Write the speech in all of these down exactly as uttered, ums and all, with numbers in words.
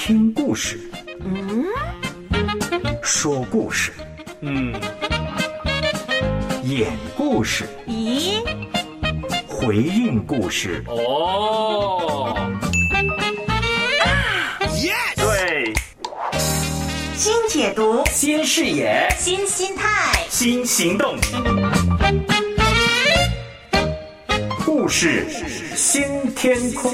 听故事， 嗯， 说故事， 嗯， 演故事， 咦， 回应故事。 哦， 对， 新解读， 新视野， 新心态， 新行动，故事新天空。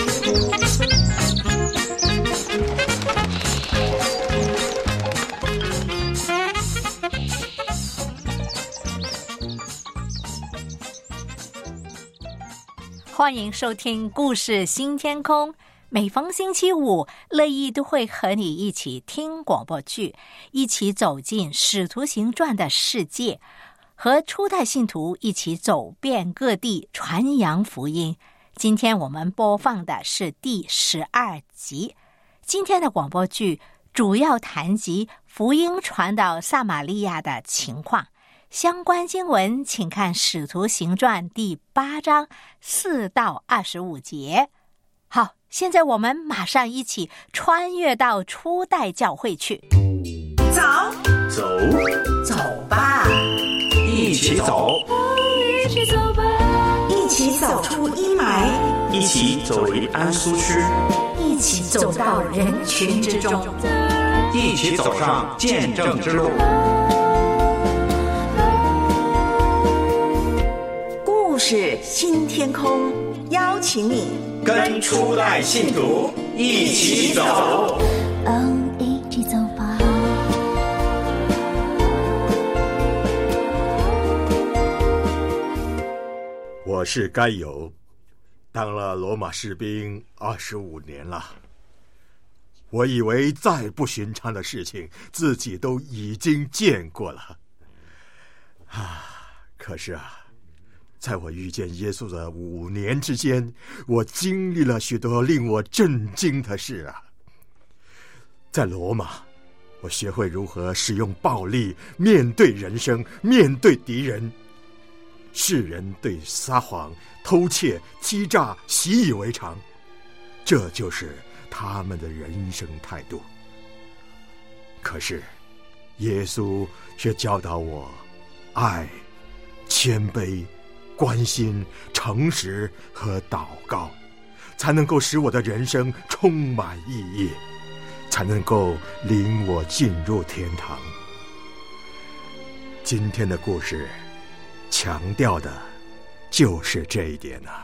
欢迎收听故事新天空，每逢星期五，乐意都会和你一起听广播剧，一起走进使徒行传的世界，和初代信徒一起走遍各地传扬福音。今天我们播放的是第十二集。今天的广播剧主要谈及福音传到撒玛利亚的情况，相关经文请看《使徒行传》第八章四到二十五节。好，现在我们马上一起穿越到初代教会去。 走走， 走吧， 一起走， 一起走吧，一起走出阴霾， 一起走回安舒区， 一起走到人群之中， 一起走上见证之路。 故事新天空，邀请你跟初代信徒一起走。 哦，一起走吧。 我是该有，当了罗马士兵二十五年了。我以为再不寻常的事情，自己都已经见过了。啊，可是啊，在我遇见耶稣的五年之间，我经历了许多令我震惊的事啊。在罗马，我学会如何使用暴力面对人生，面对敌人。世人对撒谎、偷窃、欺诈习以为常，这就是他们的人生态度。可是，耶稣却教导我爱、谦卑、关心、诚实和祷告，才能够使我的人生充满意义，才能够领我进入天堂。今天的故事强调的就是这一点啊。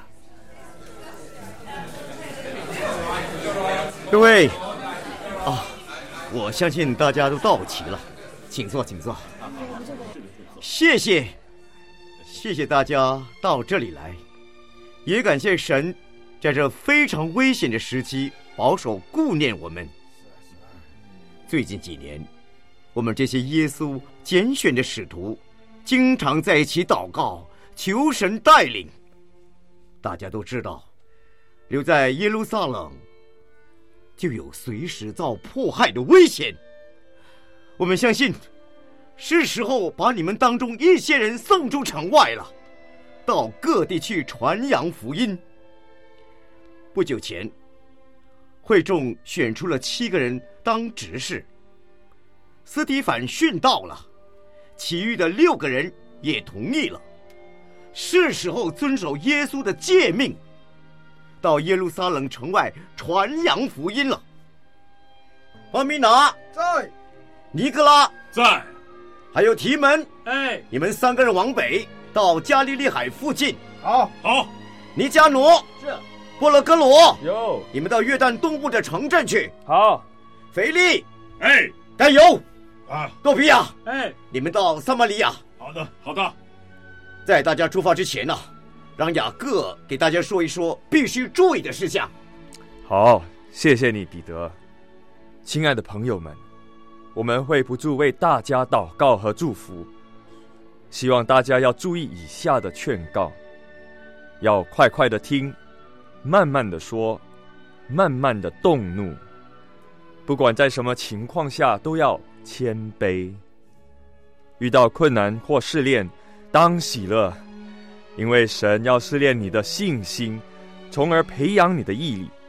各位啊，我相信大家都到齐了，请坐请坐。谢谢谢谢大家到这里来，也感谢神在这非常危险的时期保守顾念我们。最近几年，我们这些耶稣拣选的使徒经常在一起祷告，求神带领。大家都知道，留在耶路撒冷就有随时遭迫害的危险。我们相信是时候把你们当中一些人送出城外了，到各地去传扬福音。不久前，会众选出了七个人当执事，司提反殉道了，其余的六个人也同意了。是时候遵守耶稣的诫命，到耶路撒冷城外传扬福音了。巴米拿在， 尼格拉在， 还有提门， 哎， 你们三个人往北到加利利海附近。 好，好， 尼加挪是， 波勒哥罗有， 你们到约旦东部的城镇去。 好， 腓力， 哎， 加油啊， 多比亚， 哎， 你们到撒玛利亚。 好的，好的。 在大家出发之前呢、啊，让雅各给大家说一说必须注意的事项。 好，谢谢你，彼得。亲爱的朋友们，我们会不住为大家祷告和祝福，希望大家要注意以下的劝告：要快快的听，慢慢的说，慢慢的动怒，不管在什么情况下都要谦卑。遇到困难或试炼，当喜乐，因为神要试炼你的信心，从而培养你的毅力。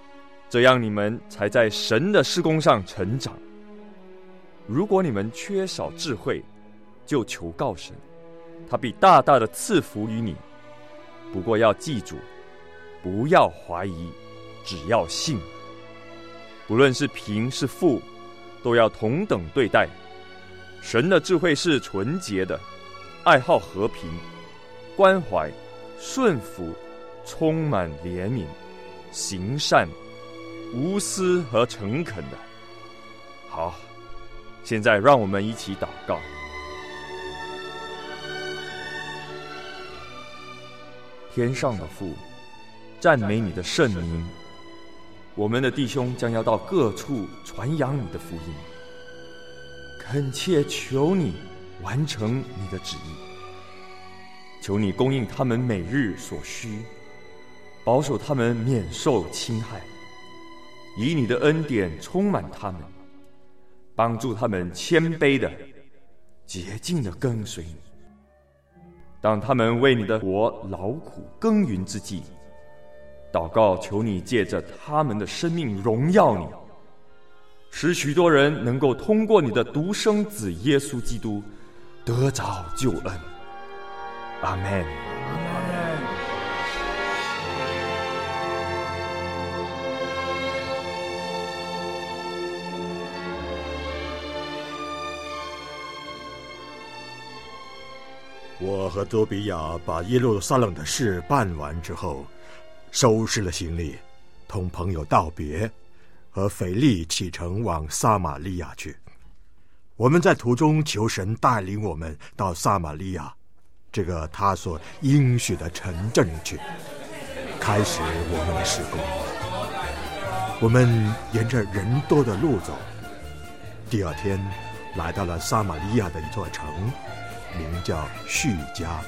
这样你们才在神的事工上成长。如果你们缺少智慧，就求告神，他必大大的赐福于你。不过要记住，不要怀疑，只要信。不论是贫是富，都要同等对待。神的智慧是纯洁的，爱好和平，关怀、顺服，充满怜悯，行善，无私和诚恳的。好，现在让我们一起祷告。天上的父，赞美你的圣名。我们的弟兄将要到各处传扬你的福音，恳切求你完成你的旨意。求你供应他们每日所需，保守他们免受侵害，以你的恩典充满他们，帮助他们谦卑的、洁净的跟随你。当他们为你的国劳苦耕耘之际，祷告求你借着他们的生命荣耀你，使许多人能够通过你的独生子耶稣基督得着救恩。阿们。 我和多比亚把耶路撒冷的事办完之后，收拾了行李，同朋友道别，和腓力启程往撒玛利亚去。我们在途中求神带领我们到撒玛利亚这个他所应许的城镇去，开始我们的事工。我们沿着人多的路走，第二天来到了撒玛利亚的一座城，名叫叙加。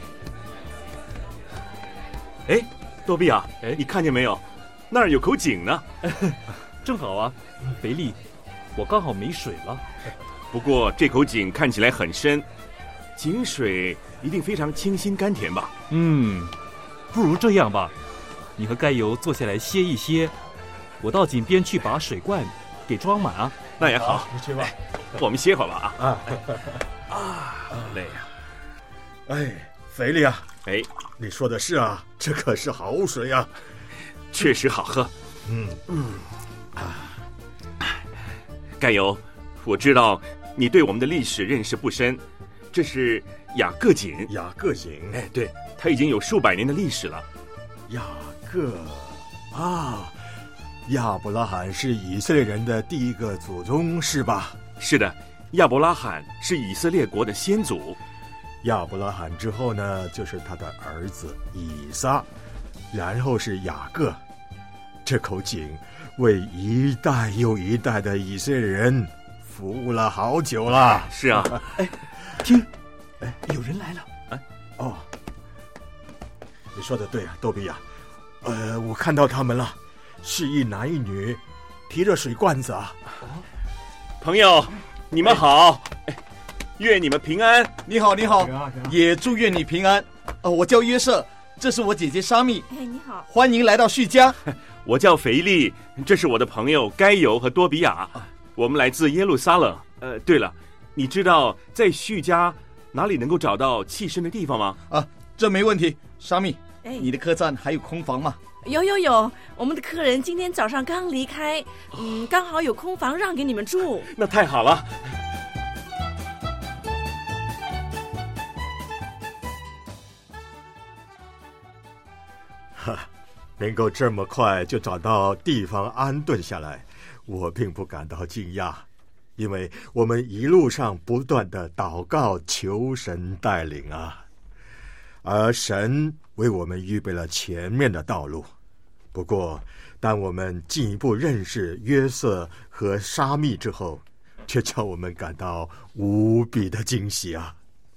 哎，多比亚，哎，你看见没有？那儿有口井呢。 正好啊，腓力，我刚好没水了。 不过这口井看起来很深，井水一定非常清新甘甜吧？ 嗯，不如这样吧，你和盖油坐下来歇一歇，我到井边去把水罐给装满啊。 那也好， 你去吧， 我们歇会儿吧啊。 啊啊，累呀！ 哎，腓力啊， 哎， 你说的是啊，这可是好水啊， 确实好喝。 嗯嗯啊，盖油，我知道你对我们的历史认识不深，这是雅各井。 雅各井， 哎，对，它已经有数百年的历史了。 雅各啊，亚伯拉罕是以色列人的第一个祖宗，是吧？ 是的，亚伯拉罕是以色列国的先祖。 亚伯拉罕之后呢，就是他的儿子以撒，然后是雅各。这口井为一代又一代的以色列人服务了好久了。 是啊， 哎，听，哎，有人来了。 哎，哦，你说的对啊，多比亚。呃，我看到他们了，是一男一女，提着水罐子啊。 朋友，你们好，哎，愿你们平安。 你好，你好，也祝愿你平安。呃，我叫约瑟，这是我姐姐沙蜜。 哎，你好， 欢迎来到叙加。 我叫腓力，这是我的朋友该犹和多比亚，我们来自耶路撒冷。呃，对了，你知道在叙加哪里能够找到栖身的地方吗？ 啊，这没问题。沙蜜， 哎， 你的客栈还有空房吗？ 有有有，我们的客人今天早上刚离开，嗯，刚好有空房让给你们住。 那太好了。 哈，能够这么快就找到地方安顿下来，我并不感到惊讶，因为我们一路上不断的祷告求神带领啊，而神为我们预备了前面的道路。不过当我们进一步认识约瑟和沙密之后，却叫我们感到无比的惊喜啊。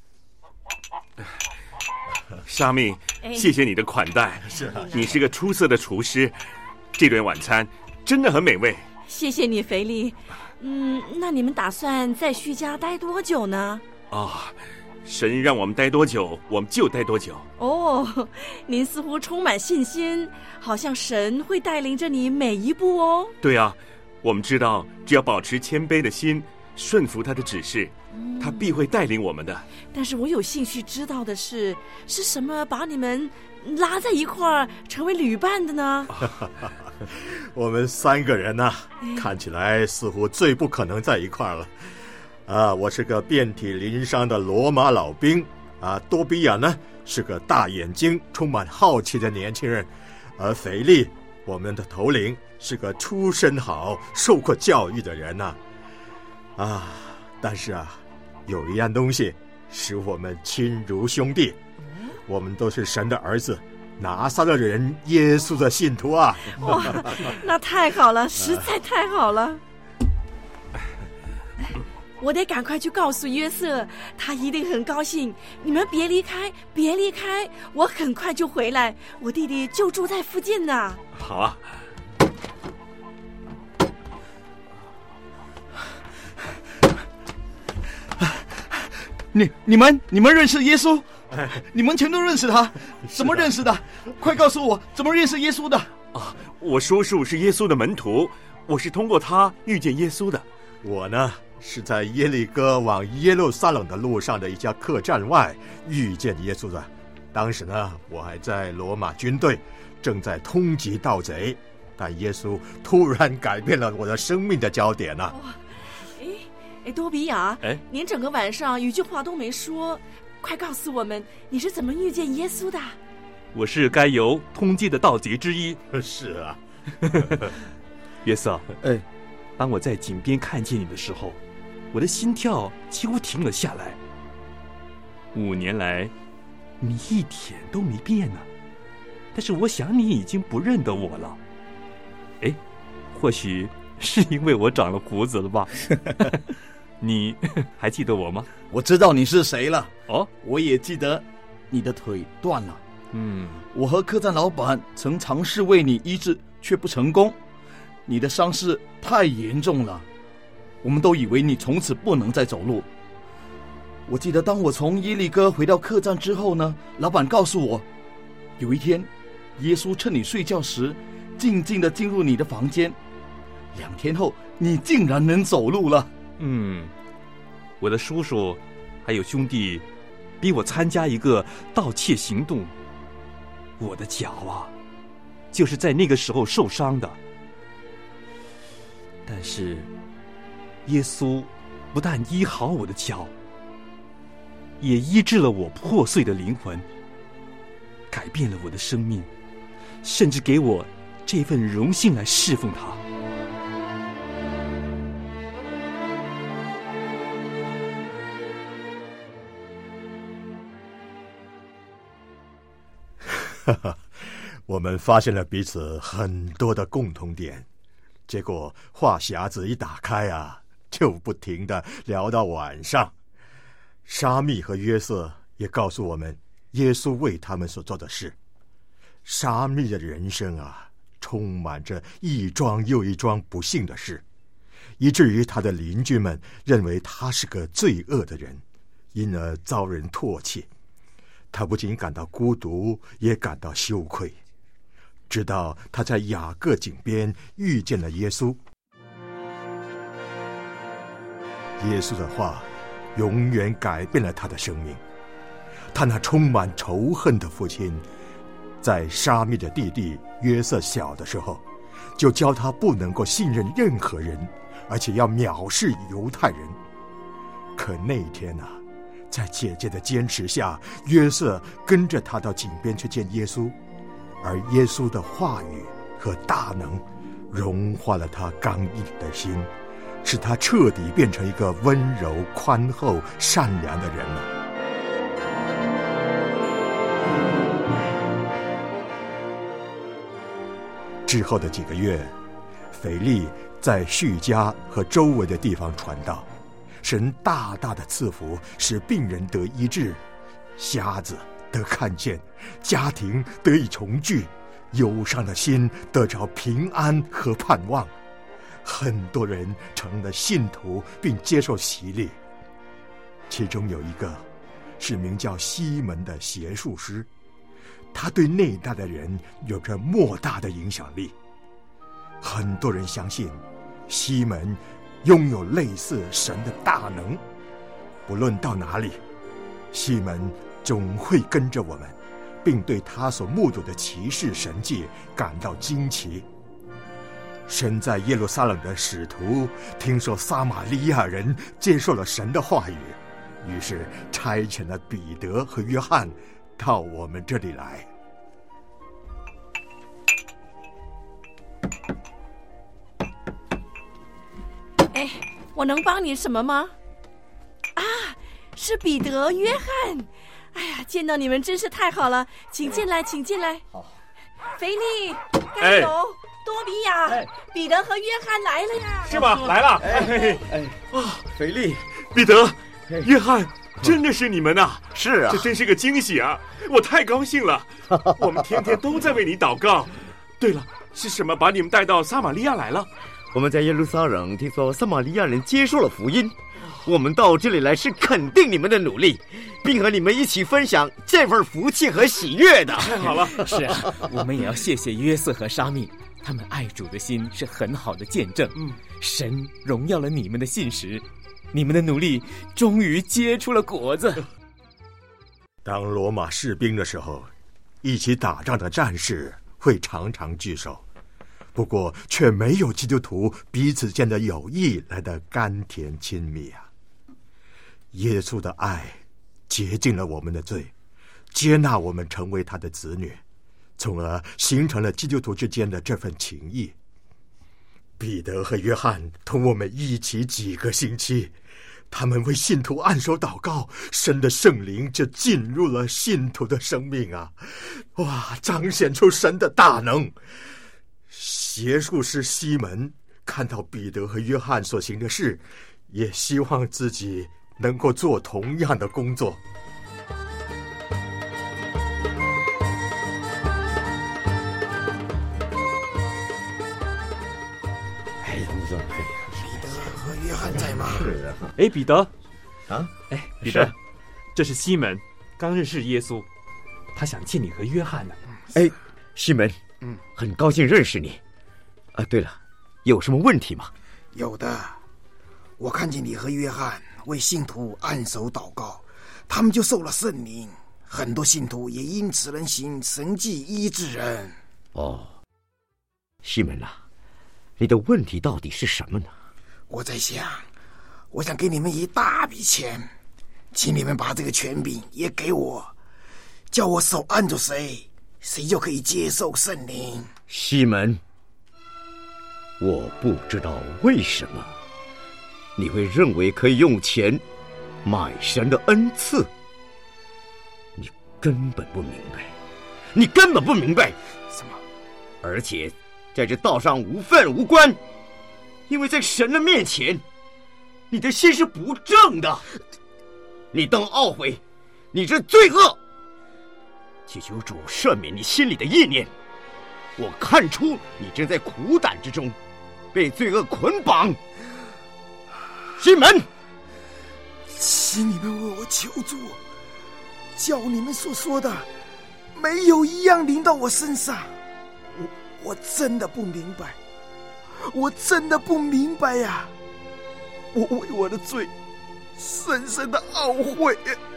沙密，谢谢你的款待， 是啊， 你是个出色的厨师，这顿晚餐真的很美味。 谢谢你，腓力。嗯，那你们打算在叙加待多久呢？ 哦， 神让我们待多久，我们就待多久。 哦，您似乎充满信心，好像神会带领着你每一步哦。 对啊，我们知道，只要保持谦卑的心，顺服他的指示，他必会带领我们的。 但是我有兴趣知道的是，是什么把你们拉在一块儿成为旅伴的呢？ 我们三个人呢、啊，看起来似乎最不可能在一块儿了。啊，我是个遍体鳞伤的罗马老兵啊，多比亚呢是个大眼睛、充满好奇的年轻人，而腓力，我们的头领，是个出身好、受过教育的人呐、啊。啊，但是啊，有一样东西使我们亲如兄弟，我们都是神的儿子，拿撒勒人耶稣的信徒啊！ 哇，那太好了，实在太好了。我得赶快去告诉约瑟，他一定很高兴。你们别离开，别离开，我很快就回来。我弟弟就住在附近呢。 好啊。 你、你们、你们认识耶稣？你们全都认识他？怎么认识的？快告诉我，怎么认识耶稣的？ 啊，我叔叔是耶稣的门徒，我是通过他遇见耶稣的。 我呢？是在耶利哥往耶路撒冷的路上的一家客栈外遇见耶稣的。当时呢，我还在罗马军队，正在通缉盗贼，但耶稣突然改变了我的生命的焦点呢、啊。 哎哎，多比亚， 哎， 您整个晚上一句话都没说，快告诉我们你是怎么遇见耶稣的？ 我是该由通缉的盗贼之一。 是啊， 约瑟， 哎， 当我在井边看见你的时候，我的心跳几乎停了下来。五年来，你一点都没变呢、啊。但是我想你已经不认得我了。哎，或许是因为我长了胡子了吧？你还记得我吗？ 我知道你是谁了。 哦， 我也记得你的腿断了。 嗯， 我和客栈老板曾尝试为你医治，却不成功。你的伤势太严重了。我们都以为你从此不能再走路。我记得当我从耶利哥回到客栈之后呢，老板告诉我，有一天耶稣趁你睡觉时静静地进入你的房间，两天后你竟然能走路了。 嗯，我的叔叔还有兄弟逼我参加一个盗窃行动，我的脚啊就是在那个时候受伤的。但是耶稣不但医好我的脚，也医治了我破碎的灵魂，改变了我的生命，甚至给我这份荣幸来侍奉他。 哈哈，我们发现了彼此很多的共同点，结果话匣子一打开啊，就不停地聊到晚上。沙密和约瑟也告诉我们耶稣为他们所做的事。沙密的人生啊，充满着一桩又一桩不幸的事，以至于他的邻居们认为他是个罪恶的人，因而遭人唾弃。他不仅感到孤独，也感到羞愧。直到他在雅各井边遇见了耶稣，耶稣的话永远改变了他的生命。他那充满仇恨的父亲，在沙密的弟弟约瑟小的时候，就教他不能够信任任何人，而且要藐视犹太人。可那一天啊，在姐姐的坚持下，约瑟跟着他到井边去见耶稣，而耶稣的话语和大能融化了他刚硬的心，使他彻底变成一个温柔、宽厚、善良的人了。之后的几个月，腓力在叙加和周围的地方传道，神大大的赐福，使病人得医治，瞎子得看见，家庭得以重聚，忧伤的心得着平安和盼望。很多人成了信徒并接受洗礼，其中有一个是名叫西门的邪术师，他对那一代的人有着莫大的影响力。很多人相信西门拥有类似神的大能，不论到哪里，西门总会跟着我们，并对他所目睹的奇事神迹感到惊奇。身在耶路撒冷的使徒听说撒玛利亚人接受了神的话语，于是差遣了彼得和约翰到我们这里来。 哎，我能帮你什么吗？啊，是彼得、约翰。哎呀，见到你们真是太好了，请进来，请进来。 好， 腓力、该有、 哎、 多比亚、哎、彼得和约翰来了呀！ 是吗？来了！ 哎哎哎啊，腓力、 彼得、约翰，真的是你们呐！ 是啊， 这真是个惊喜啊！我太高兴了，我们天天都在为你祷告。对了，是什么把你们带到撒玛利亚来了？ 我们在耶路撒冷听说撒玛利亚人接受了福音，我们到这里来是肯定你们的努力，并和你们一起分享这份福气和喜悦的。 太好了！ 是啊，我们也要谢谢约瑟和沙密，他们爱主的心是很好的见证。嗯，神荣耀了你们的信实，你们的努力终于结出了果子。 当罗马士兵的时候，一起打仗的战士会常常聚首，不过却没有基督徒彼此间的友谊来得甘甜亲密啊！耶稣的爱洁净了我们的罪，接纳我们成为他的子女，从而形成了基督徒之间的这份情谊。彼得和约翰同我们一起几个星期，他们为信徒按手祷告，神的圣灵就进入了信徒的生命啊！哇，彰显出神的大能。邪术师西门看到彼得和约翰所行的事，也希望自己能够做同样的工作。 哎，彼得和约翰在吗？ 是啊。 哎，彼得， 啊， 哎，彼得，这是西门，刚认识耶稣，他想见你和约翰呢。 哎，西门，嗯，很高兴认识你。啊，对了，有什么问题吗？ 有的，我看见你和约翰为信徒按手祷告，他们就受了圣灵，很多信徒也因此能行神迹医治人。 哦，西门啊，你的问题到底是什么呢？ 我在想，我想给你们一大笔钱，请你们把这个权柄也给我，叫我手按着谁，谁就可以接受圣灵。 西门，我不知道为什么你会认为可以用钱买神的恩赐，你根本不明白，你根本不明白什么？ 而且在这道上无份无关，因为在神的面前，你的心是不正的，你当懊悔你这罪恶，祈求主赦免你心里的意念。我看出你正在苦胆之中被罪恶捆绑。西门， 请你们为我求助，叫你们所说的没有一样临到我身上。我我真的不明白，我真的不明白呀！我为我的罪深深的懊悔。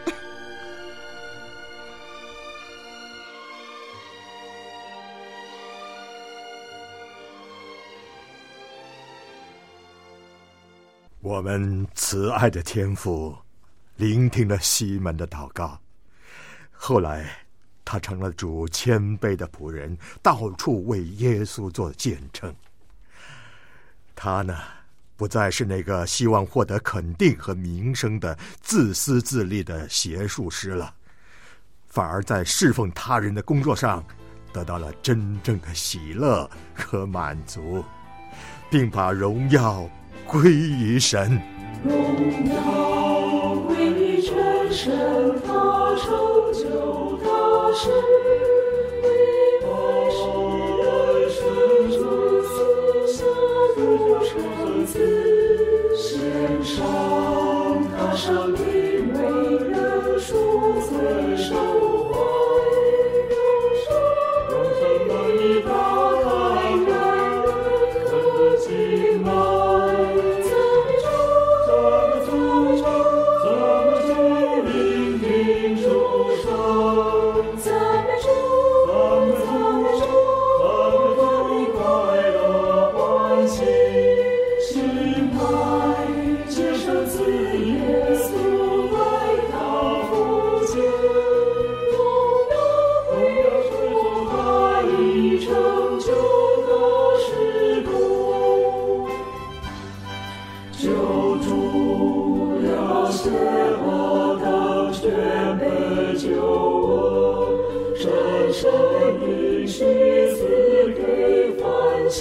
我们慈爱的天父聆听了西门的祷告，后来他成了主谦卑的仆人，到处为耶稣做见证。他呢，不再是那个希望获得肯定和名声的自私自利的邪术师了，反而在侍奉他人的工作上得到了真正的喜乐和满足，并把荣耀归于神。 荣耀归于全神，他成就大事，为百世人生出赐下独生子，献上他生命为人赎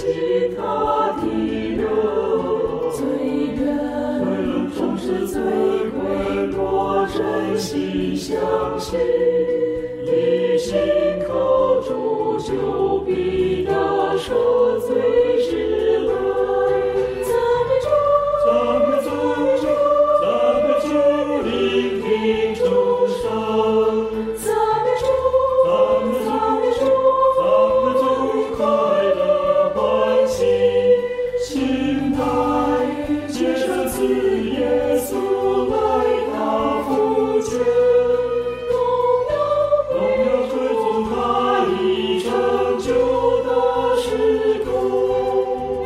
心他的人，罪人总是罪魁，若真心相信，一心靠主，就必得赦罪之乐。赞美主，赞美主，赞美主，聆听主声。赞美主，赞美主，赞美主，快乐欢喜，期待接受赐耶稣来他父前，荣耀荣耀归主他已成就的事工。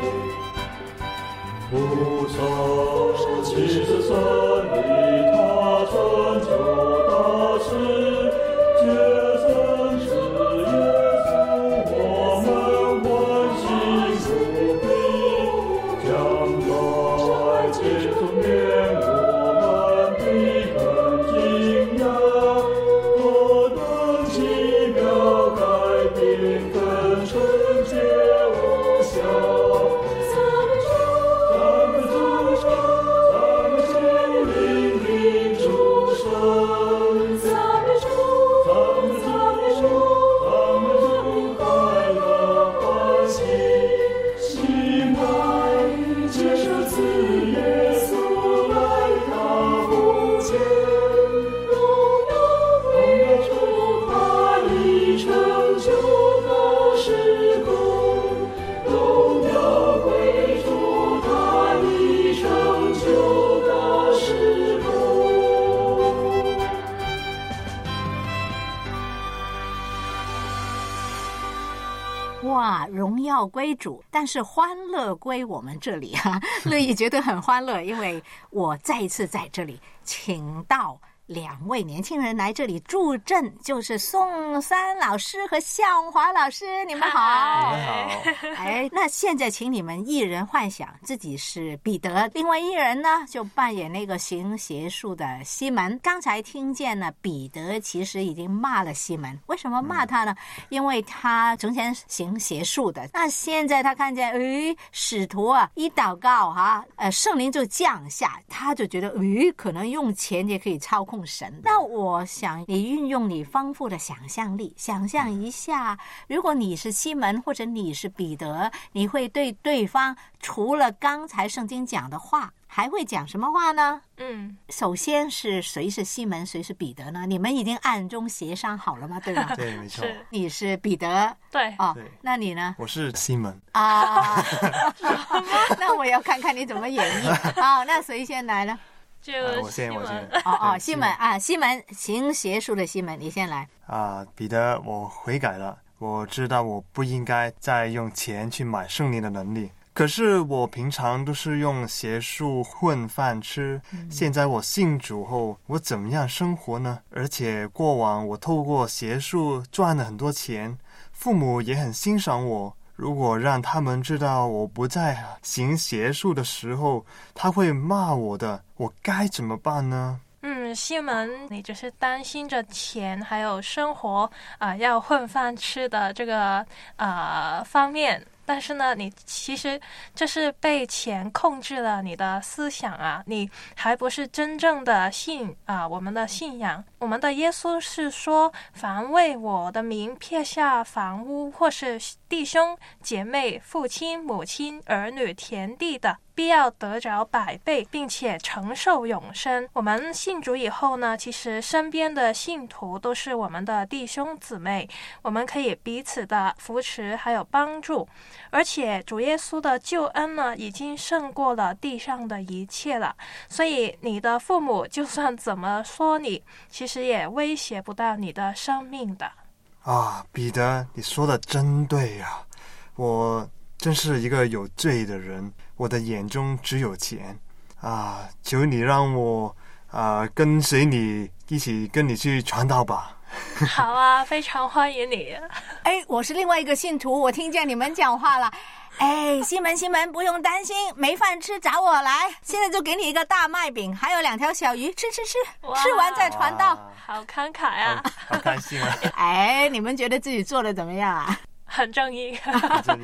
不曾其实神为他成就大事，皆曾是耶稣我们欢喜无比，将来接触面我们必很惊讶，何等奇妙改变跟纯洁无瑕。赞美主，赞美主，赞美主，聆听主声。赞美主，赞美主，赞美主，快乐欢喜，期待接受赐耶稣来他父前，荣耀荣耀主他已成就的事工，荣耀归主他已成就的事工。 哇，荣耀归主，但是欢乐归我们这里啊！乐意觉得很欢乐，因为我再一次在这里请到两位年轻人来这里助阵，就是宋三老师和向华老师，你们好。 你们好。 哎，那现在请你们一人幻想自己是彼得，另外一人呢就扮演那个行邪术的西门。刚才听见呢，彼得其实已经骂了西门，为什么骂他呢？嗯、因为他从前行邪术的，那现在他看见，诶，使徒啊一祷告哈、啊，呃，圣灵就降下，他就觉得，诶，可能用钱也可以操控神。那我想你运用你丰富的想象力，想象一下，如果你是西门或者你是彼得，你会对对方除了刚才圣经讲的话，还会讲什么话呢？嗯，首先是谁是西门，谁是彼得呢？你们已经暗中协商好了吗？对吧？ 对，没错。 你是彼得， 对， 哦， 对， 那你呢？ 我是西门啊。那我要看看你怎么演绎。好，那谁先来呢？ 就我先，我先。 哦哦，西门啊，西门行邪术的西门，你先来。 啊，彼得，我悔改了。我知道我不应该再用钱去买圣灵的能力，可是我平常都是用邪术混饭吃。嗯、现在我信主后，我怎么样生活呢？而且过往我透过邪术赚了很多钱，父母也很欣赏我。如果让他们知道我不再行邪术的时候，他会骂我的，我该怎么办呢？ 嗯，西门，你只是担心着钱还有生活啊、呃，要混饭吃的这个呃方面。但是呢，你其实这是被钱控制了你的思想啊，你还不是真正的信啊、呃，我们的信仰。我们的耶稣是说，凡为我的名撇下房屋或是弟兄姐妹、父亲母亲、儿女、田地的，必要得着百倍，并且承受永生。我们信主以后呢，其实身边的信徒都是我们的弟兄姊妹，我们可以彼此的扶持还有帮助。而且主耶稣的救恩呢，已经胜过了地上的一切了，所以你的父母就算怎么说你，其实也威胁不到你的生命的。 啊，彼得，你说的真对呀、啊！我真是一个有罪的人，我的眼中只有钱啊！求你让我啊跟随你一起跟你去传道吧。 好啊，非常欢迎你。 哎，我是另外一个信徒，我听见你们讲话了。哎，西门西门，不用担心，没饭吃找我来，现在就给你一个大麦饼，还有两条小鱼，吃吃吃，吃完再传道。 好慷慨啊， 好开心啊！ 哎，你们觉得自己做的怎么样啊？ 很正义。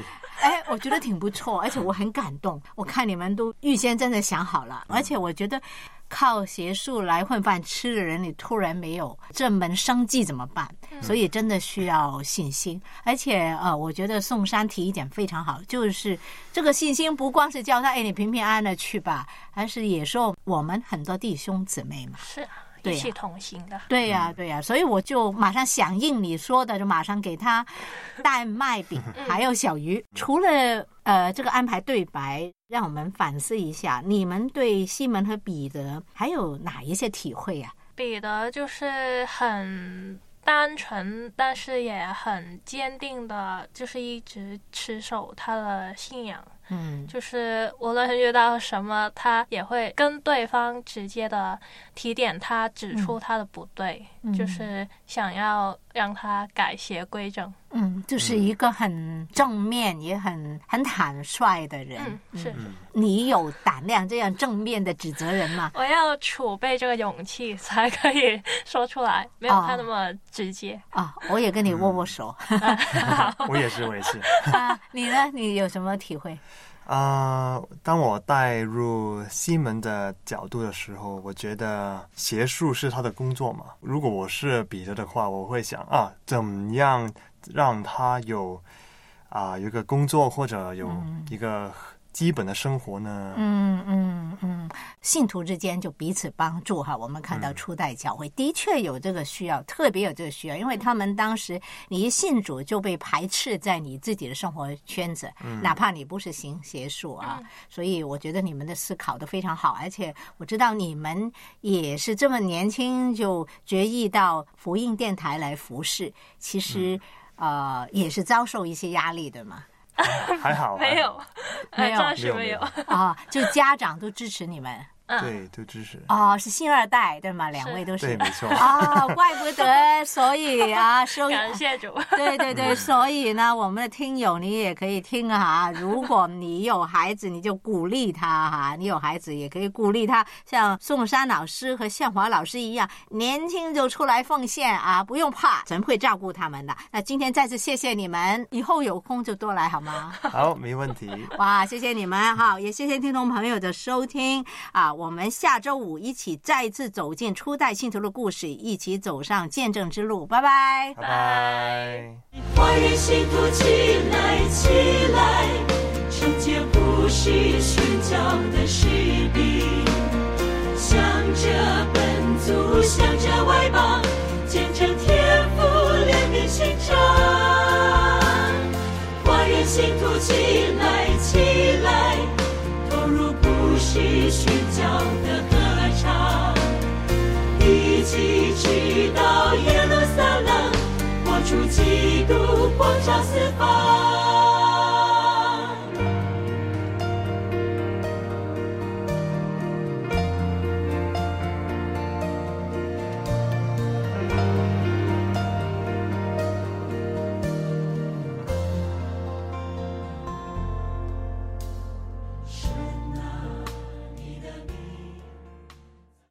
哎，我觉得挺不错，而且我很感动。我看你们都预先真的想好了，而且我觉得靠学术来混饭吃的人，你突然没有这门生计怎么办？所以真的需要信心。而且呃，我觉得宋珊提一点非常好，就是这个信心不光是叫他哎你平平安安的去吧，而是也说我们很多弟兄姊妹嘛。 是啊。 对啊、 一起同行的， 对呀、啊，对呀、啊，所以我就马上响应你说的，就马上给他蛋麦饼，还有小鱼。除了呃这个安排对白，让我们反思一下，你们对西门和彼得还有哪一些体会啊？ 彼得就是很单纯，但是也很坚定的，就是一直持守他的信仰。 嗯， 就是无论遇到什么，他也会跟对方直接的提点他，指出他的不对， 嗯、 就是想要让他改邪归正。 嗯，就是一个很正面也很很坦率的人。 嗯，是、 嗯。你有胆量这样正面的指责人吗？ 我要储备这个勇气才可以说出来，没有他那么直接。 啊、哦，我也跟你握握手。 嗯、我也是，我也是。 啊，你呢？你有什么体会？ 啊、呃，当我带入西门的角度的时候，我觉得学术是他的工作嘛。如果我是彼得的话，我会想啊，怎么样让他有啊、呃、有一个工作或者有一个基本的生活呢？ 嗯嗯嗯，信徒之间就彼此帮助哈。我们看到初代教会、嗯、的确有这个需要，特别有这个需要，因为他们当时你一信主就被排斥在你自己的生活圈子，嗯、哪怕你不是行邪术啊、嗯。所以我觉得你们的思考都非常好，而且我知道你们也是这么年轻就决意到福音电台来服侍，其实、嗯、呃也是遭受一些压力的嘛。 还好， 没有， 没有， 暂时没有啊，就家长都支持你们。 对，都支持。 哦，是新二代对吗？两位都是。 对，没错。 啊、哦，怪不得，所以啊，收感谢主。 对对对，所以呢，我们的听友你也可以听哈。如果你有孩子，你就鼓励他哈；你有孩子也可以鼓励他，像宋珊老师和向华老师一样，年轻就出来奉献啊，不用怕，神会照顾他们的。那今天再次谢谢你们，以后有空就多来好吗？ 好，没问题。 哇，谢谢你们哈，也谢谢听众朋友的收听啊。我们下周五一起再一次走进初代信徒的故事，一起走上见证之路。拜拜， 拜拜。 花园信徒起来，起来，承接不息宣教的使命，向着本族，向着外邦，见证天父怜悯心肠。花园信徒起来，起来，投入不息宣教的歌唱，一起直到耶路撒冷，活出基督光照四方。